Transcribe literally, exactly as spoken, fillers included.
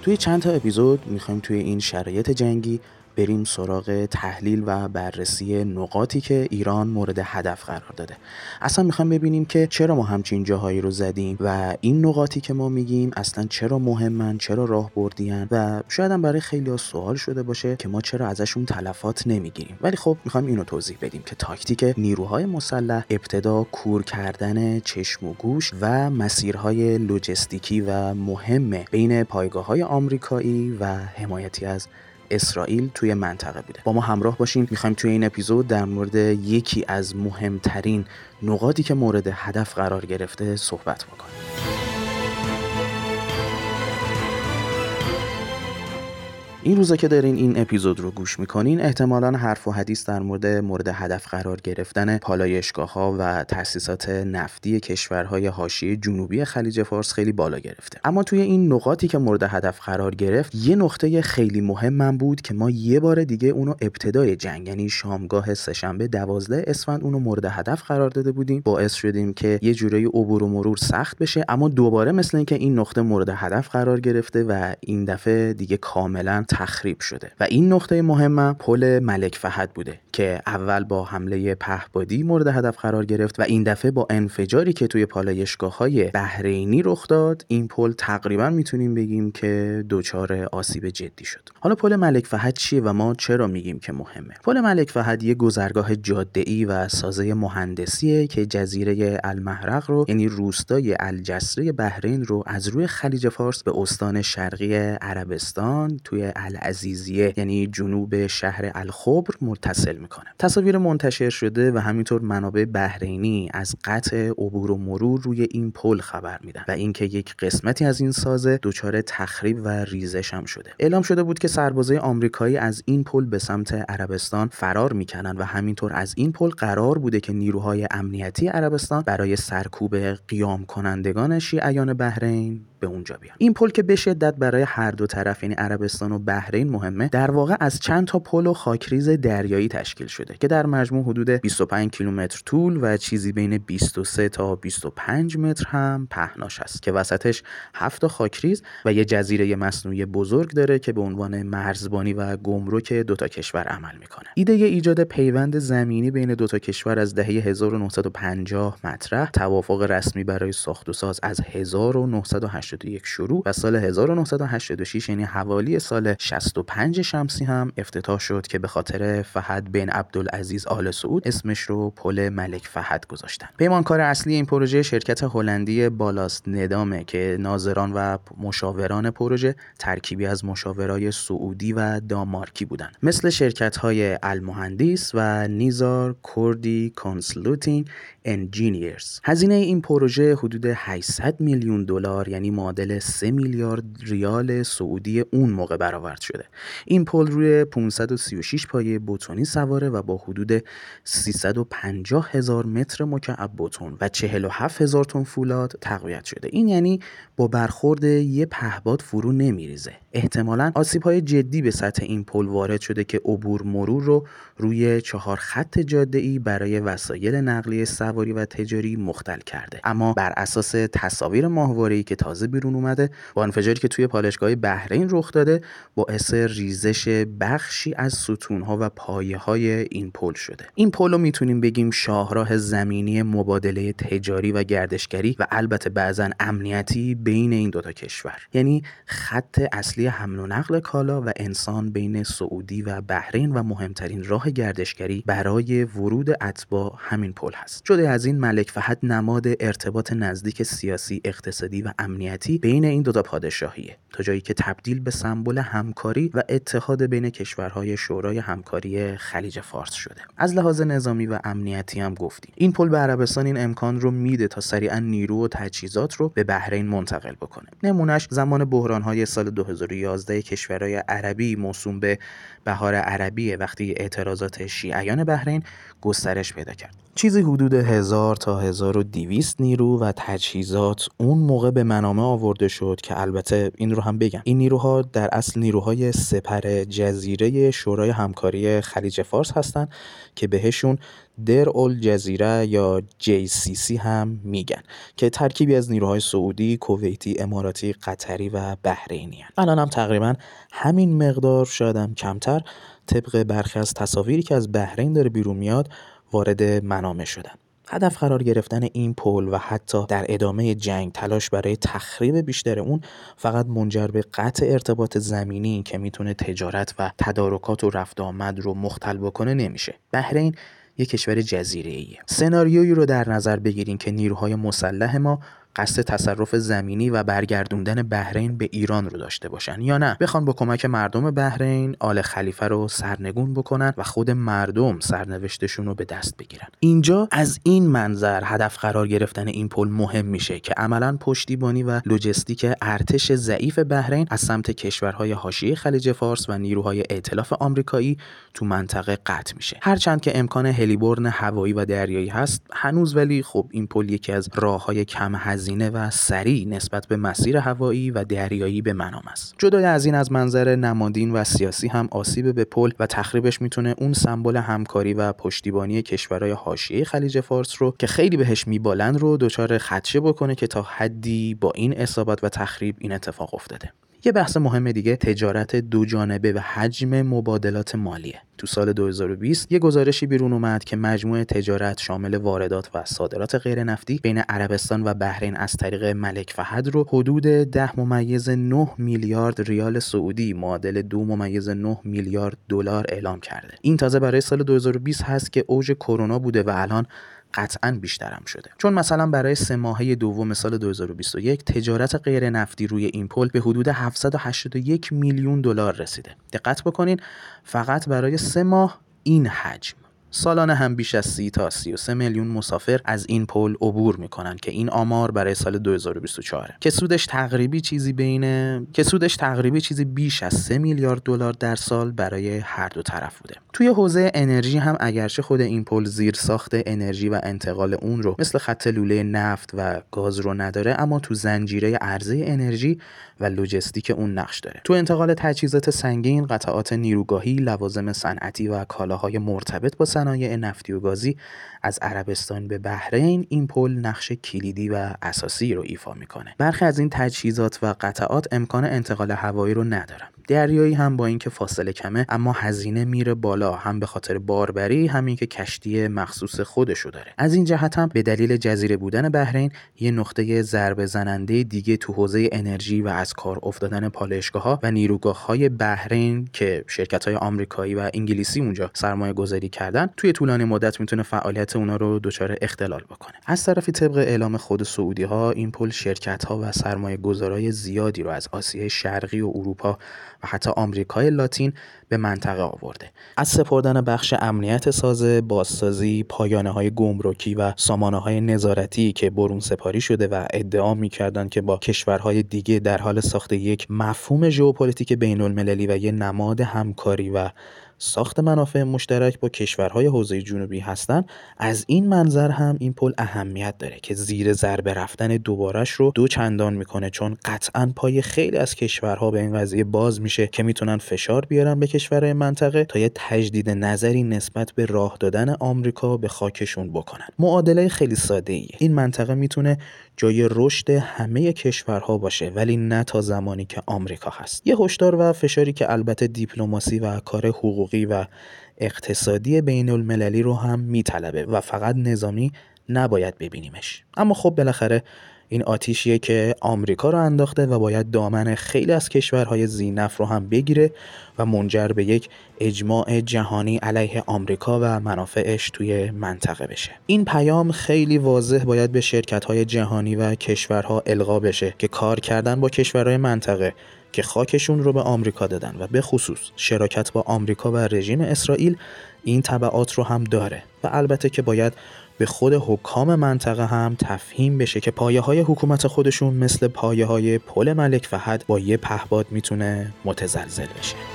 توی چند تا اپیزود میخوایم توی این شرایط جنگی بریم سراغ تحلیل و بررسی نقاطی که ایران مورد هدف قرار داده. اصلا میخوایم ببینیم که چرا ما همچین جاهایی رو زدیم و این نقاطی که ما میگیم اصلا چرا مهمن، چرا راهبردیان و شاید هم برای خیلی‌ها سوال شده باشه که ما چرا ازشون تلفات نمیگیریم. ولی خب میخوایم اینو توضیح بدیم که تاکتیک نیروهای مسلح ابتدا کور کردن چشم و گوش و مسیرهای لوجستیکی و مهم بین پایگاه‌های آمریکایی و حمایتی از اسرائیل توی منطقه بوده. با ما همراه باشین، میخوایم توی این اپیزود در مورد یکی از مهمترین نقاطی که مورد هدف قرار گرفته صحبت بکنیم. این روزا که دارین این اپیزود رو گوش میکنین احتمالاً حرف و حدیث در مورد مورد هدف قرار گرفتن پالایشگاه‌ها و تأسیسات نفتی کشورهای حاشیه جنوبی خلیج فارس خیلی بالا گرفته. اما توی این نقاطی که مورد هدف قرار گرفت یه نقطه خیلی مهم بود که ما یه بار دیگه اونو ابتدای جنگ، یعنی شامگاه سه‌شنبه دوازده اسفند، اونو مورد هدف قرار داده بودیم. باعث شدیم که یه جورایی عبور و مرور سخت بشه، اما دوباره مثل اینکه این نقطه مورد هدف قرار گرفته و این دفعه دیگه کاملاً تخریب شده. و این نقطه مهم پل ملک فهد بوده که اول با حمله پهپادی مورد هدف قرار گرفت و این دفعه با انفجاری که توی پالایشگاه‌های بحرینی رخ داد این پل تقریبا میتونیم بگیم که دچار آسیب جدی شد. حالا پل ملک فهد چیه و ما چرا میگیم که مهمه؟ پل ملک فهد یه گذرگاه جاده‌ای و سازه مهندسیه که جزیره المحرق رو، یعنی روستای الجسره بحرین رو، از روی خلیج فارس به استان شرقی عربستان توی العزیزیه، یعنی جنوب شهر الخبر، متصل میکنه. تصاویر منتشر شده و همینطور منابع بحرینی از قطع عبور و مرور روی این پل خبر میدن و اینکه یک قسمتی از این سازه دچار تخریب و ریزش هم شده. اعلام شده بود که سربازای آمریکایی از این پل به سمت عربستان فرار میکنن و همینطور از این پل قرار بوده که نیروهای امنیتی عربستان برای سرکوب قیام کنندگان شیعیان بحرین به اونجا بیان. این پل که به شدت برای هر دو طرف، یعنی عربستان و بحرین، مهمه، در واقع از چند تا پل و خاکریز دریایی تشکیل شده که در مجموع حدود بیست و پنج کیلومتر طول و چیزی بین بیست و سه تا بیست و پنج متر هم پهناش است که وسطش هفت تا خاکریز و یه جزیره مصنوعی بزرگ داره که به عنوان مرزبانی و گمرک دو تا کشور عمل میکنه. ایده ایجاد پیوند زمینی بین دو تا کشور از دهه هزار و نهصد و پنجاه مطرح، توافق رسمی برای ساخت و ساز از هزار و نهصد و هشتاد و یک شروع و سال هزار و نهصد و هشتاد و شش، یعنی حوالی سال شصت و پنج شمسی هم افتتاح شد که به خاطر فهد بن عبدالعزیز آل سعود اسمش رو پل ملک فهد گذاشتن. پیمانکار اصلی این پروژه شرکت هلندی بالاست ندامه که ناظران و مشاوران پروژه ترکیبی از مشاورای سعودی و دانمارکی بودن، مثل شرکت‌های المهندس و نیزار کوردی کانسلتینگ انجینیرز. هزینه این پروژه حدود هشتصد میلیون دلار، یعنی معادل سه میلیارد ریال سعودی اون موقع برآورد شده. این پل روی پانصد و سی و شش پایه بتونی سواره و با حدود سیصد و پنجاه هزار متر مکعب بتون و چهل و هفت هزار تن فولاد تقویت شده. این یعنی با برخورد یه پهپاد فرو نمیریزه. احتمالاً آسیب‌های جدی به سطح این پل وارد شده که عبور مرور رو روی چهار خط جاده‌ای برای وسایل نقلیه سواری و تجاری مختل کرده. اما بر اساس تصاویر ماهواره‌ای که تازه بیرون اومده، با انفجاری که توی پالایشگاه بحرین رخ داده باعث ریزش بخشی از ستون‌ها و پایه‌های این پل شده. این پل رو میتونیم بگیم شاهراه زمینی مبادله تجاری و گردشگری و البته بعضاً امنیتی بین این دوتا کشور، یعنی خط اصلی حمل و نقل کالا و انسان بین سعودی و بحرین و مهمترین راه گردشگری برای ورود اتباع همین پل هست. جدا از این، ملک فهد نماد ارتباط نزدیک سیاسی، اقتصادی و امنیتی بین این دوتا پادشاهیه، تا جایی که تبدیل به سمبل همکاری و اتحاد بین کشورهای شورای همکاری خلیج فارس شده. از لحاظ نظامی و امنیتی هم گفتیم این پل به عربستان این امکان رو میده تا سریعا نیرو و تجهیزات رو به بحرین منتقل بکنه. نمونهش زمان بحران‌های سال دو هزار و یازده کشورهای عربی موسوم به بهار عربی، وقتی اعتراضات شیعیان بحرین گسترش پیدا کرد. چیزی حدود هزار تا هزار و دویست نیرو و تجهیزات اون موقع به منامه آورده شد که البته این رو هم بگم این نیروها در اصل نیروهای سپر جزیره شورای همکاری خلیج فارس هستن که بهشون در الجزیره یا جی سی سی هم میگن که ترکیبی از نیروهای سعودی، کویتی، اماراتی، قطری و بحرینی هستند. الان هم تقریبا همین مقدار، شاید هم کمتر، طبق برخی از تصاویری که از بحرین داره بیرون میاد وارد منامه شدن. هدف قرار گرفتن این پل و حتی در ادامه جنگ تلاش برای تخریب بیشتر اون فقط منجر به قطع ارتباط زمینی که میتونه تجارت و تدارکات و رفت آمد رو مختل بکنه نمیشه. بحرین یک کشور جزیره‌ایه. سناریویی رو در نظر بگیرین که نیروهای مسلح ما قصد تصرف زمینی و برگردوندن بحرین به ایران رو داشته باشن، یا نه بخوان با کمک مردم بحرین آل خلیفه رو سرنگون بکنن و خود مردم سرنوشتشون رو به دست بگیرن. اینجا از این منظر هدف قرار گرفتن این پل مهم میشه که عملاً پشتیبانی و لوجستیک ارتش ضعیف بحرین از سمت کشورهای حاشیه خلیج فارس و نیروهای ائتلاف آمریکایی تو منطقه قطع میشه. هرچند که امکان هلیبرن هوایی و دریایی هست هنوز، ولی خب این پل یکی از راههای کم هزینه و سریع نسبت به مسیر هوایی و دریایی به منام است. جدای از این، از منظر نمادین و سیاسی هم آسیب به پل و تخریبش میتونه اون سمبل همکاری و پشتیبانی کشورهای حاشیه خلیج فارس رو که خیلی بهش میبالن رو دچار خدشه بکنه که تا حدی با این اصابت و تخریب این اتفاق افتاده. یه بحث مهم دیگه تجارت دو جانبه و حجم مبادلات مالیه. تو سال دو هزار و بیست یه گزارشی بیرون اومد که مجموع تجارت شامل واردات و صادرات غیر نفتی بین عربستان و بحرین از طریق ملک فهد رو حدود ده ممیز نه میلیارد ریال سعودی معادل دو ممیز نه میلیارد دلار اعلام کرده. این تازه برای سال دو هزار و بیست هست که اوج کرونا بوده و الان قطعاً بیشترم شده. چون مثلا برای سه ماهه دوم سال دو هزار و بیست و یک تجارت غیر نفتی روی این پل به حدود هفتصد و هشتاد و یک میلیون دلار رسیده. دقت بکنین فقط برای سه ماه این حجم. سالانه هم بیش از سی تا سی و سه میلیون مسافر از این پل عبور میکنن که این آمار برای سال دو هزار و بیست و چهار که سودش تقریبی چیزی بین که سودش تقریبی چیزی بیش از سه میلیارد دلار در سال برای هر دو طرف بوده. توی حوزه انرژی هم اگرچه خود این پل زیرساخت انرژی و انتقال اون رو مثل خط لوله نفت و گاز رو نداره، اما تو زنجیره عرضه انرژی و لوجستیک اون نقش داره. تو انتقال تجهیزات سنگین، قطعات نیروگاهی، لوازم صنعتی و کالاهای مرتبط با صنایع نفتی و گازی از عربستان به بحرین این پل نقش کلیدی و اساسی رو ایفا میکنه. برخی از این تجهیزات و قطعات امکان انتقال هوایی رو ندارن. دریایی هم با اینکه فاصله کمه اما هزینه میره بالا، هم به خاطر باربری همین که کشتی مخصوص خودشو داره. از این جهت هم به دلیل جزیره بودن بحرین یه نقطه ضربه زننده دیگه تو حوزه انرژی و از کار افتادن پالایشگاه‌ها و نیروگاه‌های بحرین که شرکت‌های آمریکایی و انگلیسی اونجا سرمایه گذاری کردن توی طولانی مدت میتونه فعالیت اونا رو دچار اختلال بکنه. از طرفی طبق اعلام خود سعودی‌ها این پل شرکت‌ها و سرمایه‌گذارای زیادی رو از آسیای شرقی و اروپا و حتی آمریکای لاتین به منطقه آورده. از سپردن بخش امنیت ساز، بازسازی، پایانه‌های گمرکی و سامانه‌های نظارتی که برون سپاری شده و ادعا می‌کردند که با کشورهای دیگه در حال ساخت یک مفهوم ژئوپلیتیک بین‌المللی و یک نماد همکاری و ساخت منافع مشترک با کشورهای حوزه جنوبی هستند، از این منظر هم این پل اهمیت داره که زیر ضربه رفتن دوبارش رو دو چندان میکنه، چون قطعاً پای خیلی از کشورها به این قضیه باز میشه که میتونن فشار بیارن به کشورهای منطقه تا یه تجدید نظری نسبت به راه دادن آمریکا به خاکشون بکنن. معادله خیلی ساده ایه. این منطقه میتونه جای رشد همه کشورها باشه، ولی نه تا زمانی که آمریکا هست. یه هشدار و فشاری که البته دیپلماسی و کار حقوقی و اقتصادی بین المللی رو هم میطلبه و فقط نظامی نباید ببینیمش. اما خب بالاخره این آتیشیه که آمریکا رو انداخته و باید دامن خیلی از کشورهای ذی‌نفع رو هم بگیره و منجر به یک اجماع جهانی علیه آمریکا و منافعش توی منطقه بشه. این پیام خیلی واضح باید به شرکت‌های جهانی و کشورها القا بشه که کار کردن با کشورهای منطقه که خاکشون رو به آمریکا دادن و به خصوص شراکت با آمریکا و رژیم اسرائیل این تبعات رو هم داره و البته که باید به خود حکام منطقه هم تفهیم بشه که پایه‌های حکومت خودشون مثل پایه‌های پل ملک فهد با یه پهپاد میتونه متزلزل بشه.